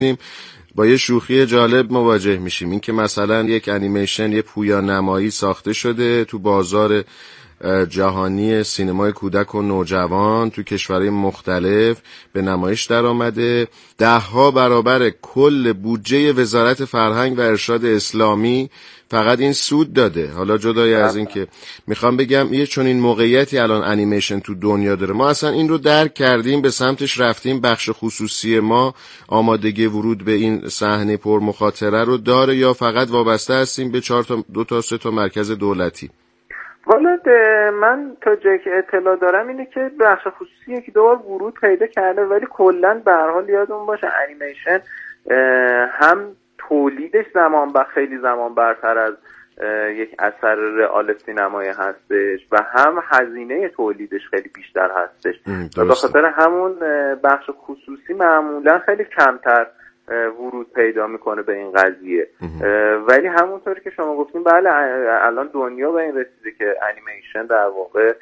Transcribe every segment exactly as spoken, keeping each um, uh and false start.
با یه شوخی جالب مواجه میشیم. این که مثلا یک انیمیشن، یه پویا نمایی ساخته شده تو بازار جهانی سینمای کودک و نوجوان تو کشورهای مختلف به نمایش در آمده، ده ها برابر کل بودجه وزارت فرهنگ و ارشاد اسلامی فقط این سود داده. حالا جدای از این که میخوام بگم یه چون این موقعیتی الان انیمیشن تو دنیا داره، ما اصلا این رو درک کردیم، به سمتش رفتیم، بخش خصوصی ما آمادگی ورود به این صحنه پر مخاطره رو داره یا فقط وابسته هستیم به چهار تا دو تا سه تا مرکز دولتی؟ والا من تا جایی که اطلاع دارم اینه که بخش خصوصی یکی دو بار ورود پیدا کرده، ولی کلا به هر حال یادمون باشه انیمیشن هم تولیدش زمان و خیلی زمان برتر از یک اثر رئال سینمایی هستش و هم هزینه تولیدش خیلی بیشتر هستش و به خاطر همون بخش خصوصی معمولا خیلی کمتر ورود پیدا میکنه به این قضیه. ولی همونطوری که شما گفتین بله الان دنیا به این رسیده که انیمیشن در واقع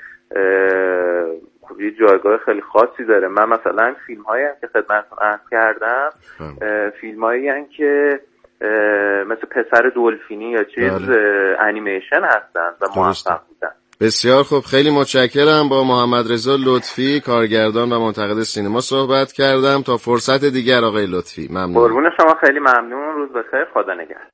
یه جایگاه خیلی خاصی داره. من مثلا فیلم هایی هم که خدمتتون عرض کردم فیلم هایی هم که مثل پسر دلفینی یا چیز انیمیشن هستن و موفق بودن. بسیار خوب، خیلی متشکرم. با محمد رضا لطفی کارگردان و منتقد سینما صحبت کردم. تا فرصت دیگر آقای لطفی ممنون. قربون شما، خیلی ممنون. روز بخیر، خدا نگهدار.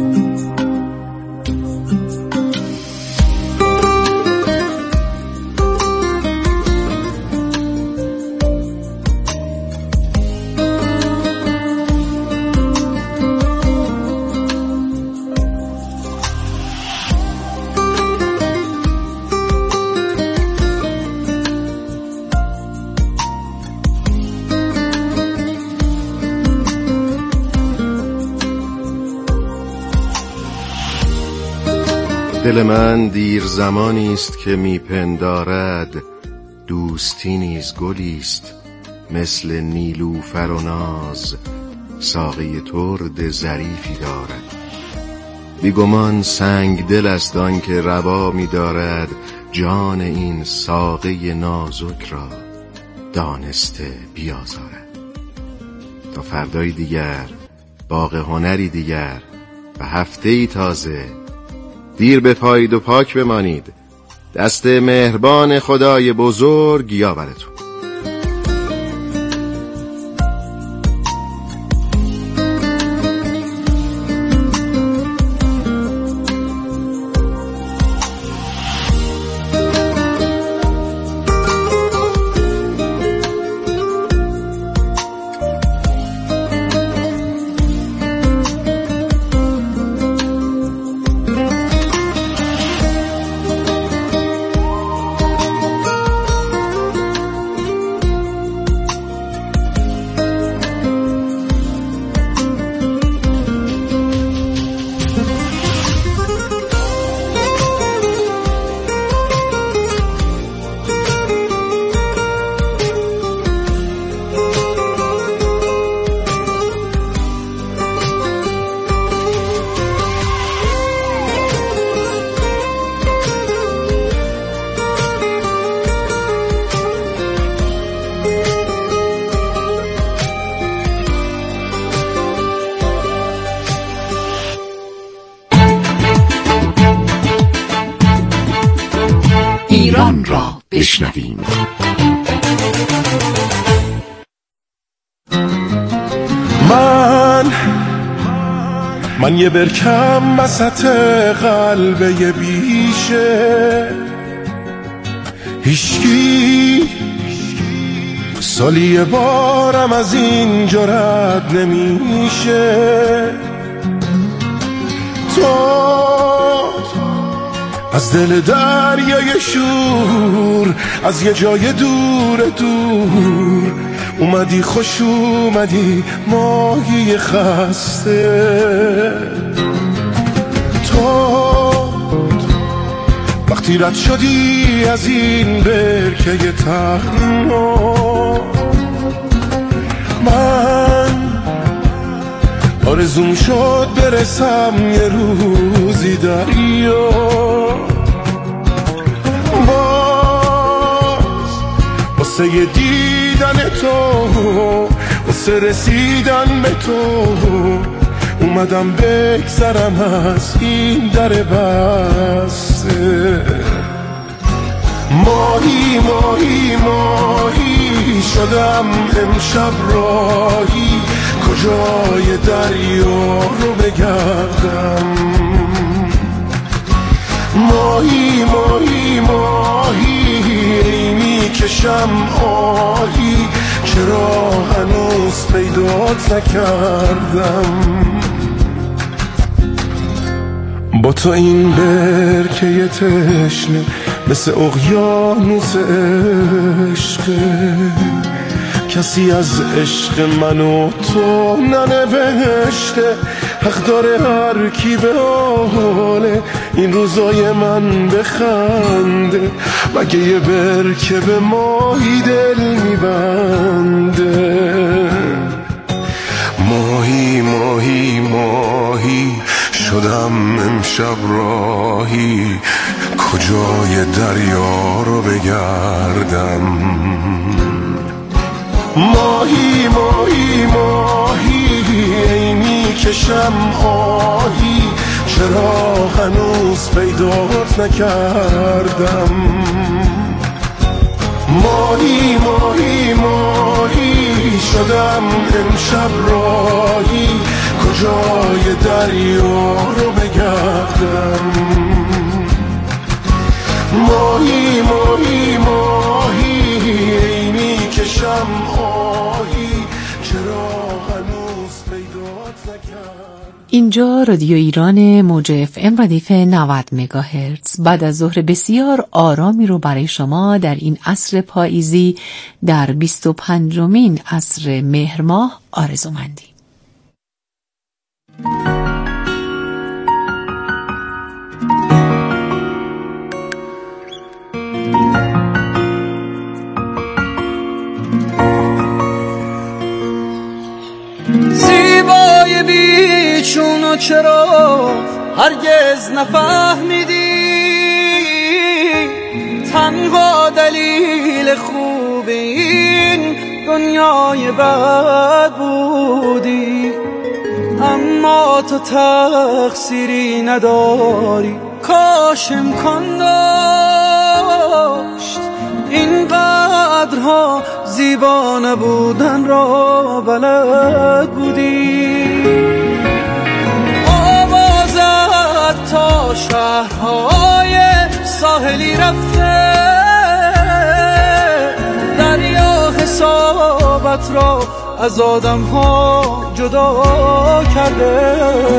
دل من دیر زمانی است که میپندارد دوستی نیز گلیست مثل نیلوفر و ناز ساقی ترد ظریفی دارد. بیگمان سنگ دل است آن که روا می‌دارد جان این ساقی نازک را دانسته بیازارد. تا فردای دیگر، باغ هنری دیگر و هفته‌ای تازه، دیر بپایید و پاک بمانید. دست مهربان خدای بزرگ یاورتون. ایران را بشنویم. من من یه برکم وسط قلب یه بیشه، هیچکی سالی یه بارم از اینجا رد نمیشه. تو از دل دریای شور، از یه جای دور دور اومدی، خوش اومدی ماهی خسته. تو وقتی رد شدی از این برکه تنها، من آرزوم شد برسم یه روزی دریا. باز واسه دیدن تو واسه رسیدن به تو اومدم بگذرم از این در بسته. ماهی ماهی ماهی شدم امشب راهی، کجای دریا رو بگردم. ماهی ماهی ماهی میکشم آهی، چرا هنوز پیدات نکردم. با تو این برکه تشنه مثل اقیانوس عشقه، کسی از عشق من و تو ننوشته. حق داره هر کی به حاله این روزای من بخنده، مگه یه برکه به ماهی دل میبنده. ماهی ماهی ماهی شدم امشب راهی، کجای دریا رو بگردم. ماهی ماهی ماهی ای میکشم آهی، چرا هنوز پیدات نکردم. ماهی ماهی ماهی شدم امشب راهی، کجای دریا رو بگردم. ماهی ماهی ماهی ای میکشم آهی، چرا هنوز پیدات نکردم. اینجا رادیو ایران موج اف ام ردیف نود مگاهرتز. بعد از ظهر بسیار آرامی رو برای شما در این عصر پاییزی در بیست و پنجمین عصر مهر ماه آرزومندیم. زیبای بیچون چرا هرگز نفهمیدی، تنها دلیل خوب این دنیای بد بودی. اما تو تقصیری نداری، کاش امکان داشت این قدرها زیبا نبودن را بلد بودی. آوازت تا شهرهای ساحلی رفته، دریا حسابت را از آدم ها جدا کرده.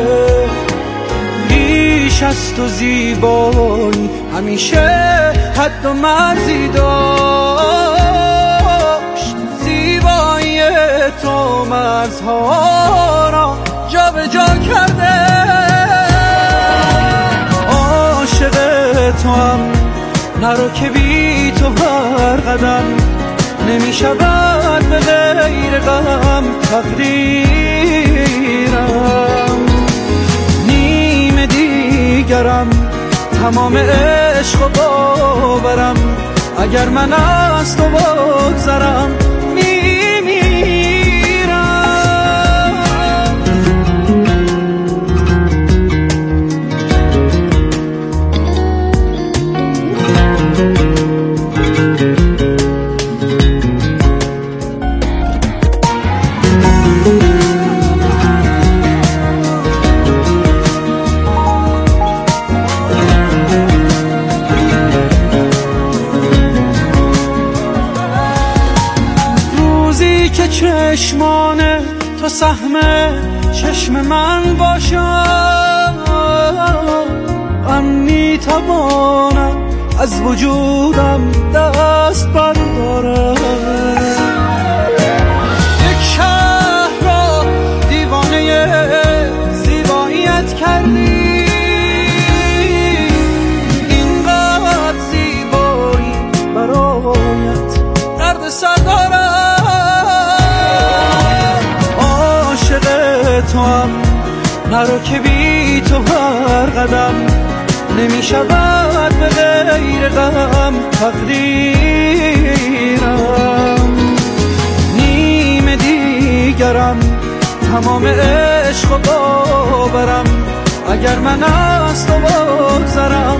بیش از تو زیبایی همیشه حد و مرزی داشت، زیبایی تو مرزها را جا به جا کرده. عاشق تو هم نرو که بی تو هر قدم نمی شود به غیر غم تقدیرم. نیم دیگرم تمام عشق و باورم، اگر من از تو بگذرم چشمان تو سهم چشم من باشم، من میتوانم از وجودم دست بردارم. یک شهر را دیوانه زیباییت کردی، اینقدر زیبایی برایت درد سر دارم. تو هم نرو که بی تو هر قدم نمی شود به غیر غم تقدیرم. نیم نگرم، تمام عشق و باورم اگر من از تو بگذرم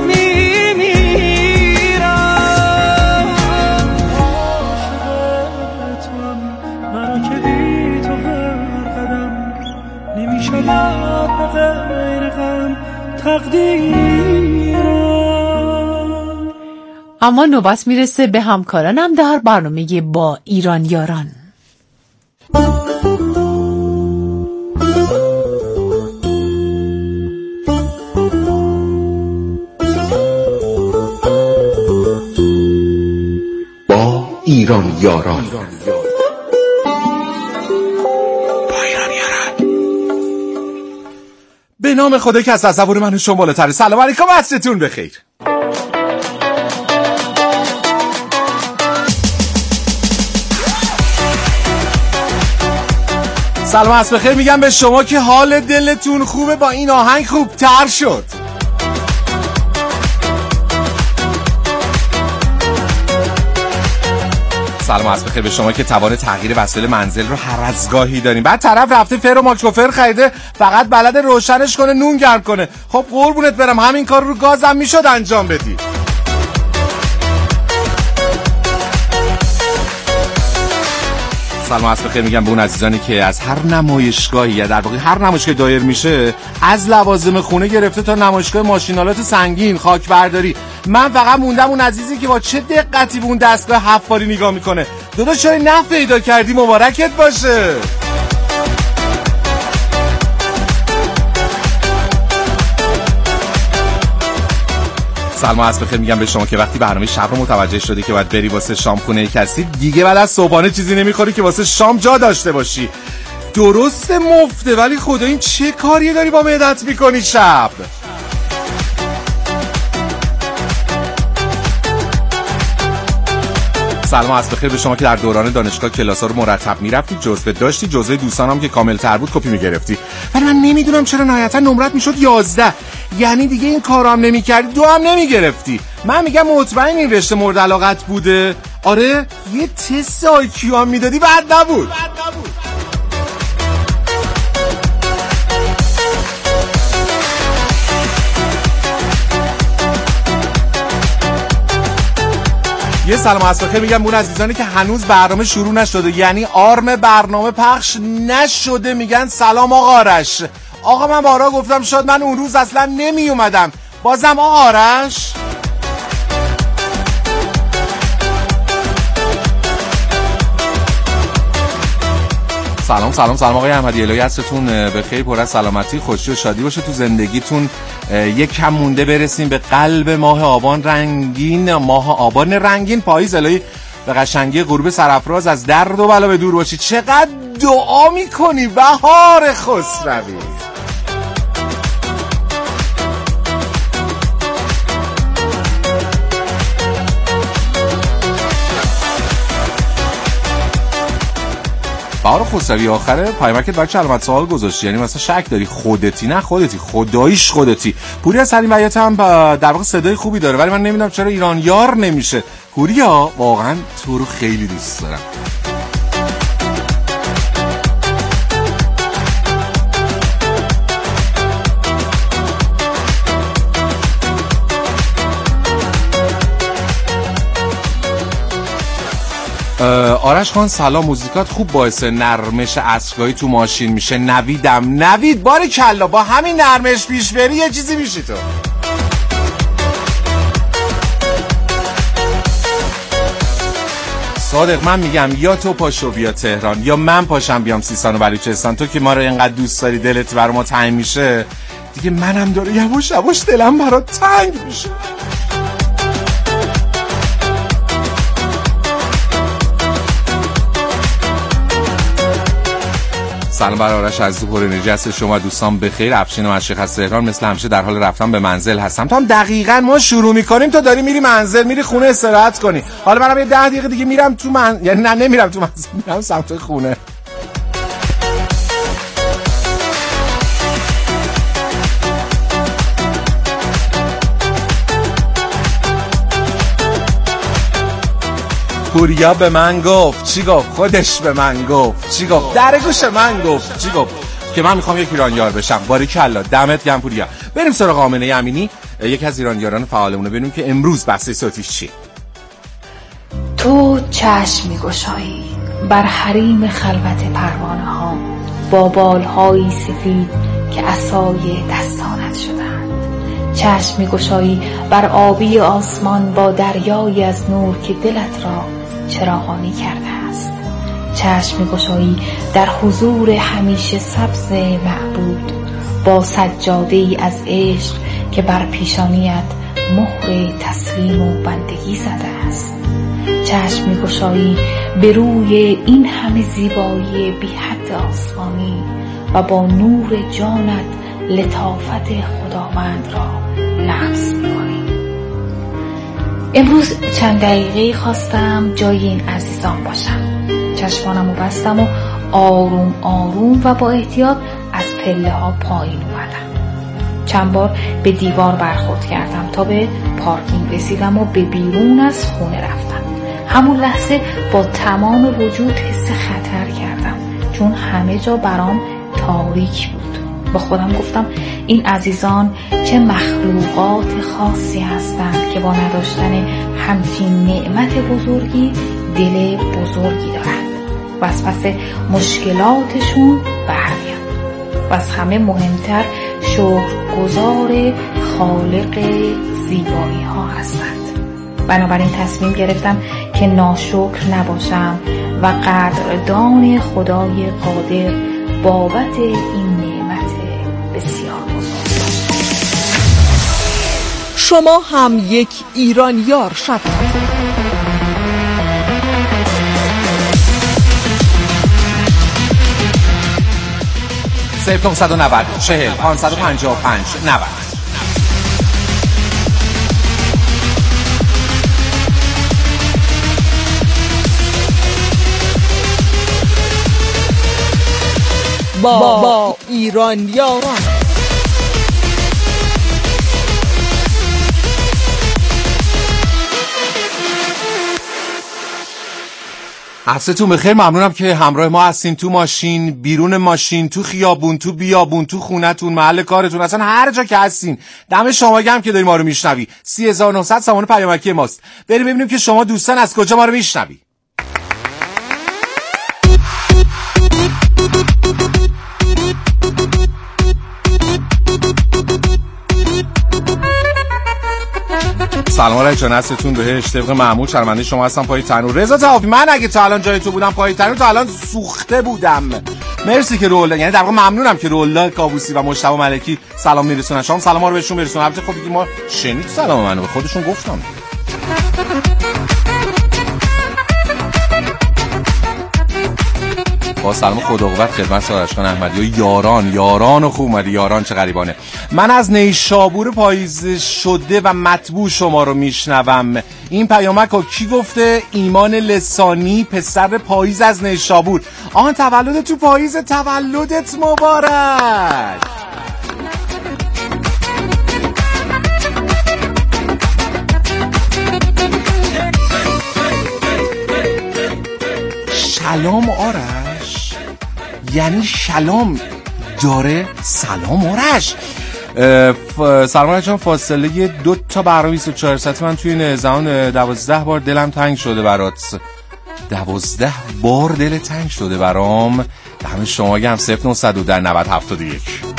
میمیرم. عاشق توام مرا که بی تو هر قدم نمیشود به غیر غم تقدیرم. اما نوبت میرسه به همکارانم در برنامه با ایران یاران. با ایران یاران. به نام خدا که از تصور من شما بالاتره. سلام علیکم، عصرتون بخیر. سلام عصر بخیر میگم به شما که حال دلتون خوبه، با این آهنگ خوب تر شد. سلام عصر بخیر به شما که توان تغییر وسایل منزل رو هر از گاهی داریم. بعد طرف رفته فر و ماکروفر خریده، فقط بلد روشنش کنه نون گرم کنه. خب قربونت برم، همین کار رو گازم میشد انجام بدی. سلام عصر بخیر میگم به اون عزیزانی که از هر نمایشگاهی یا در واقع هر نمایشگاهی دایر میشه، از لوازم خونه گرفته تا نمایشگاه ماشینالات سنگین، خاک برداری. من فقط موندم اون عزیزی که با چه دقتی به اون دستگاه حفاری نگاه میکنه. داداش چای نه پیدا کردی، مبارکت باشه. سلام عصر بخیر میگم به شما که وقتی برنامه شب رو متوجه شدی که باید بری واسه شام خونه کسی، دیگه بعد از صبحانه چیزی نمیخوری که واسه شام جا داشته باشی. درست مفته، ولی خدا این چه کاریه داری با معدت میکنی شب؟ سلام عصر بخیر به شما که در دوران دانشگاه کلاس‌ها رو مرتب میرفتی، جزوه داشتی، جزوه دوستانم که کامل تر بود کپی میگرفتی. ولی من نمیدونم چرا نهایتا نمرت میشد یازده. یعنی دیگه این کارو هم نمی‌کردی، دو هم نمیگرفتی. من میگم مطمئن این رشته مورد علاقت بوده. آره یه تست آی کیو هم میدادی بد نبود. یه سلام عصر بخیر میگم اون عزیزانی که هنوز برنامه شروع نشده، یعنی آرم برنامه پخش نشده، میگن سلام آقا آرش. آقا من بارا گفتم شاید من اون روز اصلا نمی اومدم، بازم آقا آرش. سلام سلام سلام آقای احمدی، الهی عصرتون بخیر، پر از سلامتی، خوشی و شادی باشه تو زندگیتون. یک کم مونده برسیم به قلب ماه آبان رنگین، ماه آبان رنگین، پاییز. الهی به قشنگی غروب سرافراز از درد و بلا به دور باشی. چقدر دعا میکنی بهار خسروی. بهار خسروی آخره پیامکت برای چه علامت سوال گذاشتی؟ یعنی مثلا شک داری خودتی؟ نه خودتی، خداییش خودتی. پوریا سلیم بیات هم در واقع صدای خوبی داره، ولی من نمیدونم چرا ایران یار نمیشه. پوریا واقعا تو رو خیلی دوست دارم. آرش خان سلام، موزیکات خوب باعث نرمش عصرگاهی تو ماشین میشه. نویدم نوید باری کلا، با همین نرمش پیش بری یه چیزی میشی تو. صادق من میگم یا تو پاشو بیا تهران یا من پاشم بیام سیستان و بلوچستان. تو که ما رو اینقدر دوست داری، دلت بر ما تنگ میشه دیگه، منم داره یواش یواش دلم برات تنگ میشه. سلام برای آرش عزیز، پر انرژی هست شما دوستان بخیر. افشین و شیخ از تهران مثل همیشه در حال رفتن به منزل هستم. تا هم دقیقاً ما شروع می‌کنیم تو داری میری منزل، میری خونه استراحت کنی. حالا منم یه ده دقیقه دیگه میرم تو من، یعنی نه نمیرم تو منزل، میرم سمت خونه. پوریا به من گفت چی گفت؟ خودش به من گفت چی گفت؟ در گوش من گفت چی گفت؟ که من میخوام یک ایرانیار بشم. باریکلا، دمت گرم پوریا. بریم سراغ آمنه امینی، یکی از ایرانیاران فعالمون، ببینیم که امروز بحث صوتیش چیه. تو چشم می‌گشایی بر حریم خلوت پروانه ها با بالهایی سفید که عصای دستانت شدند. چشم می‌گشایی بر آبی آسمان با دریایی از نور که دلت را چراغانی کرده است. چشم می‌گشایی در حضور همیشه سبز معبود با سجاده‌ای از عشق که بر پیشانیت مهر تسلیم و بندگی زده است. چشم می‌گشایی به روی این همه زیبایی بی حد آسمانی و با نور جانت لطافت خداوند را لمس می‌کنی. امروز چند دقیقه خواستم جای این عزیزان باشم. چشمانم رو بستم و آروم آروم و با احتیاط از پله ها پایین اومدم. چند بار به دیوار برخورد کردم تا به پارکینگ رسیدم و به بیرون از خونه رفتم. همون لحظه با تمام وجود حس خطر کردم چون همه جا برام تاریک بود. با خودم گفتم این عزیزان چه مخلوقات خاصی هستند که با نداشتن همچین نعمت بزرگی دل بزرگی دارند و از پس مشکلاتشون برمیان و از همه مهمتر شکرگزار خالق زیبایی ها هستند. بنابراین تصمیم گرفتم که ناشکر نباشم و قدردان خدای قادر بابت این نعمت بسیار بزرگ باشم. شما هم یک ایرانیار شوید. صفر نه نه صفر چهل پانصد و پنجاه و پنج نود. با, با ایرانیاران عصرتون بخیر. ممنونم که همراه ما هستین، تو ماشین، بیرون ماشین، تو خیابون، تو بیابون، تو خونتون، محل کارتون، اصلا هر جا که هستین. دم شما گرم که داری ما رو میشنوی. سی هزار و نهصد سامانه پیامکی ماست. بریم ببینیم که شما دوستان از کجا ما رو میشنوی. سلام علیکم، نصرتون بهش. طبق معمول شرمنده شما هستم پای تنور. رضا توافی، من اگه تا الان جای تو بودم پای تنور تا الان سوخته بودم. مرسی که رول، یعنی در واقع ممنونم که رولا کابوسی و مجتبی ملکی سلام میرسونن. شما سلام ها رو بهشون برسون. البته خب دیگه ما شنید سلام منو به خودشون گفتم. با سلام خدا قوت خدمت سارشخان احمدی و یاران یاران و خوب اومدی. یاران چه غریبانه. من از نیشابور پاییز شده و مطبوع شما رو میشنوم. این پیامک رو کی گفته؟ ایمان لسانی، پسر پاییز از نیشابور. آن تولد تو پاییز، تولدت مبارک. شلام آرش یعنی شلام داره. سلام آرش. سلام علیکم. فاصله دو تا برنامه بیست و چهار ساعتی من توی این زمان دوازده بار دلم تنگ شده برات. دوازده بار دل تنگ شده برام. همه شما گم. صفر نه صفر صفر در نود هفتاد و یک.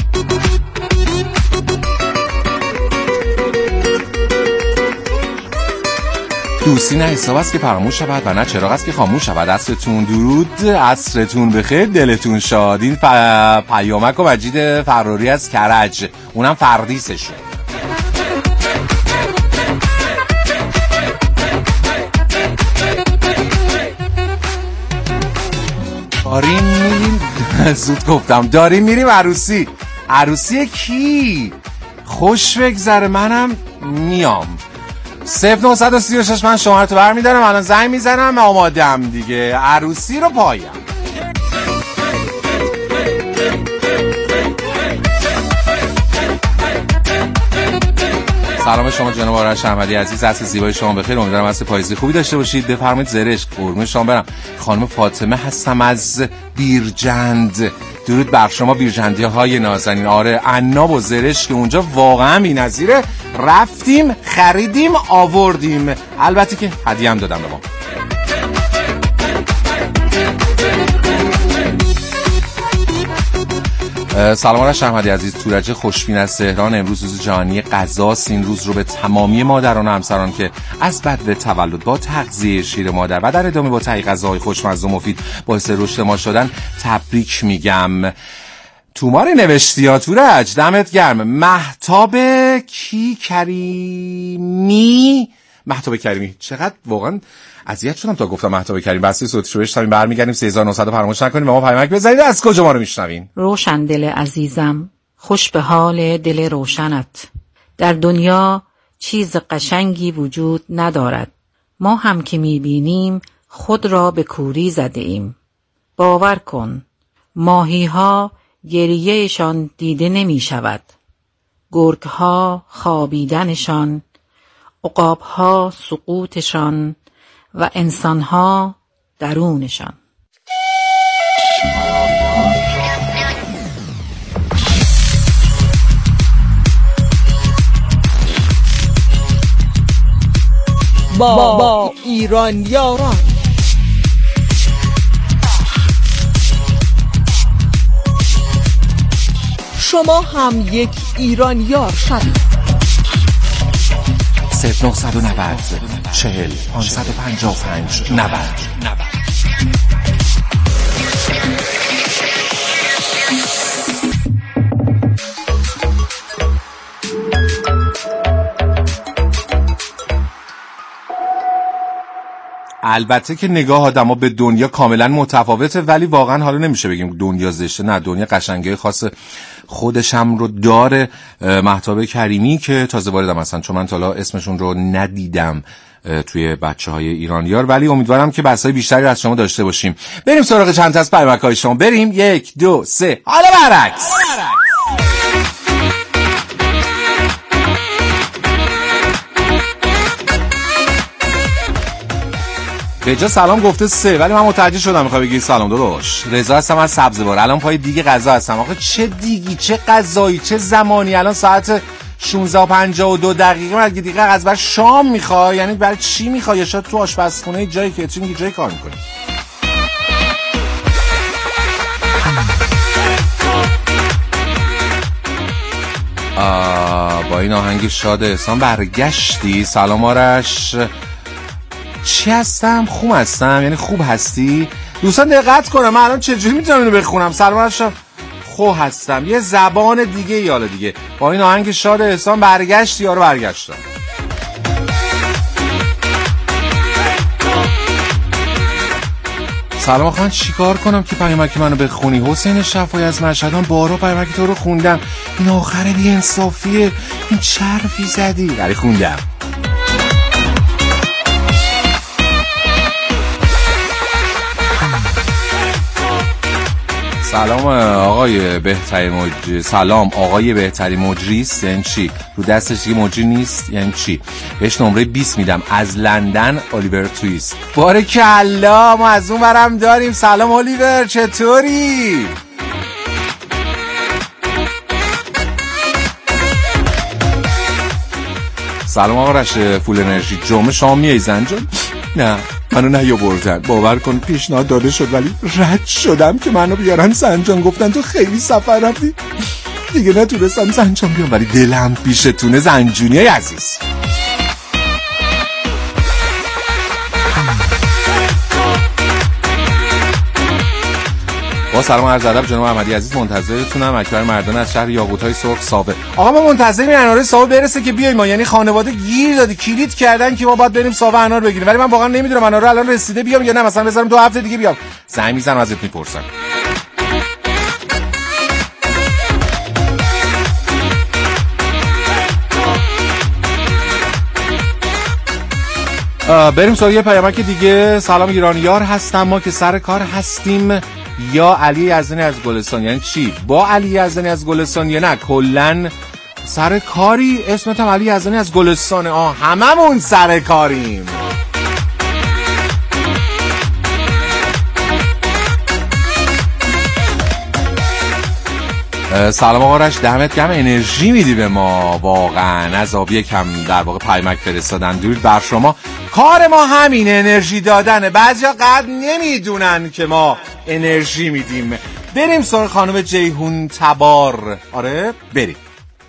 دوستی نه حساب است که فراموش شود و نه چراغ است که خاموش شود. عصرتون درود، عصرتون بخیر، دلتون شاد. این ف... پیامک و مجید فراری از کرج، اونم فردیسشه. داریم میریم زود گفتم داریم میریم عروسی. عروسی کی؟ خوش بگذره، منم میام. صفر نه سه شش من شماره تو برمیدارم، الان زنگ میزنم، آمادم دیگه. عروسی رو پایم. سلام شما جناب آرش احمدی عزیز، عصر زیبای شما بخیر. امیدوارم عصر پاییزی خوبی داشته باشید. بفرمایید زرشک. قربون شما برم. خانم فاطمه هستم از بیرجند. درود بر شما بیرجندی های نازنین. آره عناب و زرشک اونجا واقعا بی‌نظیره. رفتیم خریدیم آوردیم، البته که هدیه هم دادم به ما. سلام آرش احمدی عزیز، تورج خوشبین از تهران. امروز روز جهانی غذاست. این روز رو به تمامی مادران و همسران که از بدو تولد با تغذیه شیر مادر و در ادامه با تهیه غذاهای خوشمزه و مفید باعث رشد ما شدن تبریک میگم. توماری نوشتی یا تورج، دمت گرم. مهتاب کی کریمی مهتاب کریمی، چقدر واقعا اذیت شدم تا گفتم مهتاب کریم. بسته صوتش رو بشنویم، برمیگردیم سه هزار و نهصد فراموش نکنیم و ما پیامک بزنید. از کجا ما رو میشنوین؟ روشن دل عزیزم، خوش به حال دل روشنت. در دنیا چیز قشنگی وجود ندارد، ما هم که میبینیم خود را به کوری زده ایم. باور کن ماهی ها گریهشان دیده نمی شود، گرگ ها خوابیدنشان، عقاب ها سقوطشان و انسان‌ها درونشان. با, با ایران یاران. شما هم یک ایران یار شدید. صفر نهصد و نود چهل پانصد و پنجاه و پنج نود. البته که نگاه آدم‌ها به دنیا کاملا متفاوته، ولی واقعا حالا نمیشه بگیم دنیا زشته. نه، دنیا قشنگی خاص خودش هم رو داره. مهتاب کریمی که تازه واردم هستن، چون من تا حالا اسمشون رو ندیدم توی بچه‌های ایرانیار، ولی امیدوارم که بحث‌های بیشتری از شما داشته باشیم. بریم سراغ چند تا از پیامک‌های شما. بریم یک دو سه. حالا برعکس. به جا سلام گفته سه، ولی من متوجه شدم میخوای بگی سلام داداش. رضا هستم از سبزوار. الان پای دیگه غذا هستم. آخه چه دیگی، چه غذایی، چه زمانی؟ الان ساعت شانزده و پنجاه و دو دقیقه. مگه دیگه از بعد شام میخوای؟ یعنی برای چی میخوای؟ یا شاید تو آشپزخونه جایی که چی میگی جایی کار میکنی؟ با این آهنگ شاد احسان برگشتی. سلام آرش، چی هستم؟ خوب هستم. یعنی خوب هستی؟ دوستان دقت کنم من الان چجوری میتونم اینو بخونم. سلام علیکم. خوب هستم. یه زبان دیگه یالا دیگه. با این آهنگ شاد احسان برگشت یارو برگشتم. سلام خان، چیکار کنم که پیامک منو بخونی؟ حسین شفایی از مشهدان. بارا پیامک تو رو خوندم. این آخر بی انصافیه. این چه حرفی زدی؟ ولی خوندم. سلام آقای بهتری مجری. سلام آقای بهتری مجریست یعنی چی؟ رو دستش دیگه مجری نیست یعنی چی؟ بهش نمره بیست میدم. از لندن الیور تویست. بارکالله، ما از اون برم داریم. سلام الیور، چطوری؟ سلام آقا رشت فول انرژی. جمعه شما میای زنجان؟ نه منو نیاوردن، باور کن پیشنهاد داده شد ولی رد شدم که منو بیارن زنجان. گفتن تو خیلی سفر رفتی دیگه نتونستم زنجان بیام، ولی دلم پیشتونه زنجونی عزیز. با سلام عرض ادب جناب احمدی عزیز، منتظرتونم. اکبر مردان از شهر یاقوت‌های سرخ ساوه. آقا ما منتظریم انار ساوه برسه که بیایم ما، یعنی خانواده گیر دادی کلید کردن که ما باید بریم ساوه انار بگیریم، ولی من واقعا نمیدونم انار الان رسیده بیام یا نه، مثلا بذارم دو هفته دیگه بیام. زنگ میزنم ازت میپرسم. بریم سراغ یه پیامک دیگه. سلام ایرانیار هستم، ما که سر کار هستیم. یا علی یزدانی از گلستان. یعنی چی؟ با علی یزدانی از گلستان یا نه کلن سر کاری؟ اسمت هم علی یزدانی از گلستان. آه هممون سر کاریم. سلام آقا رش، دمت گرم، انرژی میدی به ما واقعا. از آبی کم در واقع پیامک فرستادن، درود بر شما. کار ما همین انرژی دادنه. بعضیا قد نمیدونن که ما انرژی میدیم. بریم سراغ خانم جیهون تبار. آره بریم.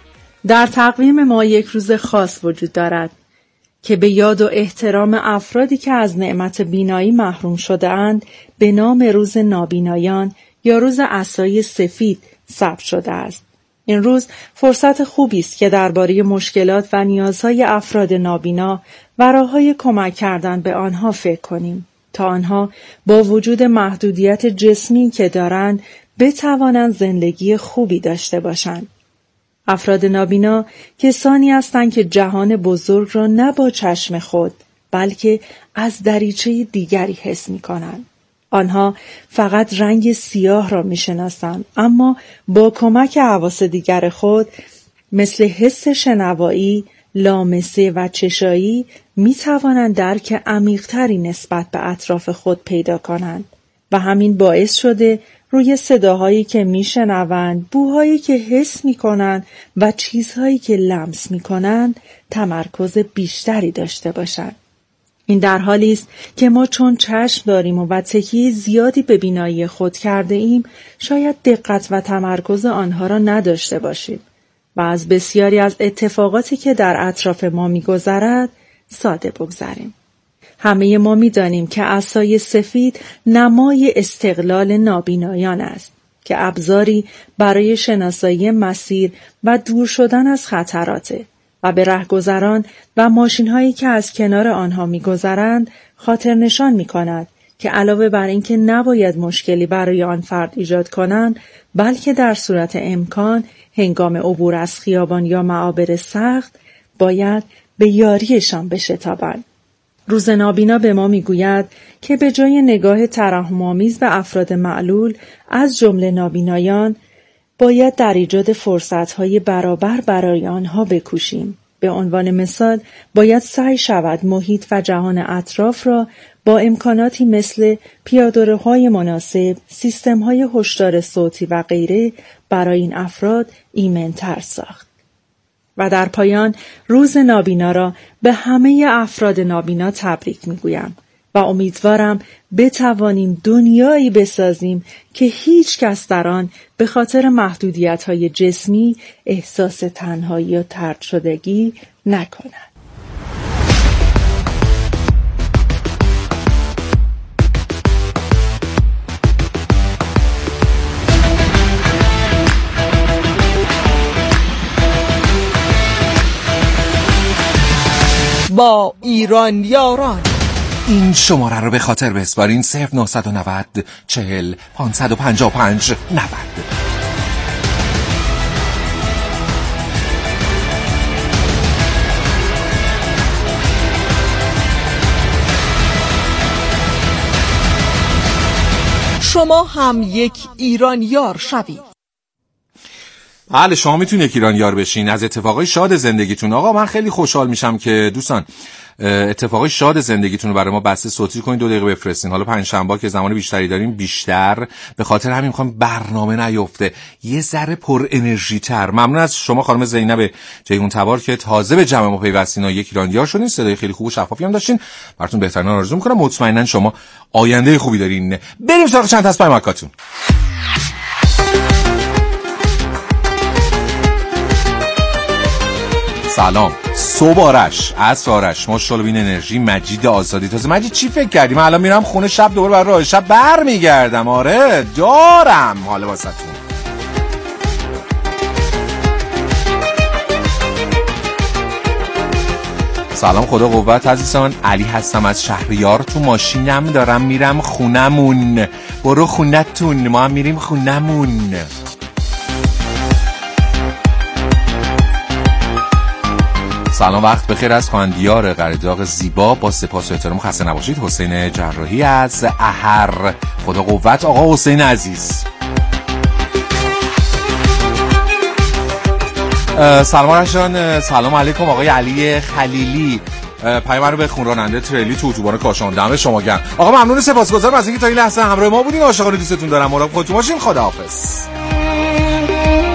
در تقویم ما یک روز خاص وجود دارد که به یاد و احترام افرادی که از نعمت بینایی محروم شده اند به نام روز نابینایان یا روز عصای سفید ثبت شده است. این روز فرصت خوبی است که درباره مشکلات و نیازهای افراد نابینا و راه‌های کمک کردن به آنها فکر کنیم تا آنها با وجود محدودیت جسمی که دارند بتوانند زندگی خوبی داشته باشند. افراد نابینا کسانی هستند که جهان بزرگ را نه با چشم خود بلکه از دریچه دیگری حس می‌کنند. آنها فقط رنگ سیاه را می‌شناسند، اما با کمک حواس دیگر خود مثل حس شنوایی، لامسه و چشایی می‌توانند درک عمیق‌تری نسبت به اطراف خود پیدا کنند و همین باعث شده روی صداهایی که میشنوند، بوهایی که حس میکنند و چیزهایی که لمس میکنند تمرکز بیشتری داشته باشند. این در حالی است که ما چون چشم داریم و تکیه زیادی به بینایی خود کرده ایم شاید دقت و تمرکز آنها را نداشته باشیم و از بسیاری از اتفاقاتی که در اطراف ما میگذرد ساده بگذریم. همه ما می دانیم که عصای سفید نمای استقلال نابینایان است که ابزاری برای شناسایی مسیر و دور شدن از خطراته و به رهگذران و ماشین‌هایی که از کنار آنها می‌گذرند خاطر نشان می‌کند که علاوه بر اینکه نباید مشکلی برای آن فرد ایجاد کنند، بلکه در صورت امکان هنگام عبور از خیابان یا معابر سخت باید به یاریشان بشتابند. روز نابینا به ما میگوید که به جای نگاه ترحم‌آمیز به افراد معلول از جمله نابینایان باید در ایجاد فرصت‌های برابر برای آنها بکوشیم. به عنوان مثال باید سعی شود محیط و جهان اطراف را با امکاناتی مثل پیاده‌روهای مناسب، سیستم‌های هشدار صوتی و غیره برای این افراد ایمن‌تر ساخت. و در پایان روز نابینا را به همه افراد نابینا تبریک میگویم و امیدوارم بتوانیم دنیایی بسازیم که هیچ کس در آن به خاطر محدودیت‌های جسمی احساس تنهایی و طرد شدگی نکند. با ایران یاران این شماره رو به خاطر بسپارین: صفر نهصد و نود چهل پانصد و پنجاه و پنج نود. شما هم یک ایران یار شوید. بله، شما میتونید یک ایران یار بشین از اتفاقای شاد زندگیتون. آقا من خیلی خوشحال میشم که دوستان اتفاقای شاد زندگیتون رو برای ما بسته صوتی کنید، دو دقیقه بفرستین. حالا پنج شنبه که زمان بیشتری داریم بیشتر، به خاطر همین میخوام برنامه نیفته، یه ذره پر انرژی تر. ممنون از شما خانم زینب جیهون تبار که تازه به جمع ما پیوستین و یک ایران یار شدین. صدای خیلی خوب و شفافی هم داشتین. براتون بهترین آرزو میکنم. مطمئنا شما آینده خوبی دارین. بریم سراغ چند تا از پیامکاتون. سلام، صبح آرش، عصر آرش، ماشاءالله بین انرژی، مجید آزادی. تازه مجید چی فکر کردی؟ من الان میرم خونه، شب دوباره برای راه شب برمیگردم. آره دارم حالا واسهتون. سلام، خدا قوت عزیزان. علی هستم از شهریار. تو ماشینم دارم میرم خونمون. برو خونتون، ما هم میریم خونمون. سلام، وقت بخیر از خواندیار قریداغ زیبا. با سپاس و احترام خسته نباشید. حسین جراحی از احر. خدا قوت آقا حسین عزیز. سلام رشان، سلام علیکم. آقای علی خلیلی پیام رو به راننده تریلی تو اتوبان کاشان. دم شما گرم آقا، ممنون، سپاسگزارم از اینکه تا این لحظه همراه ما بودین. عاشقانه دوستتون دارم. مراقب خودتون باشین. خداحافظ.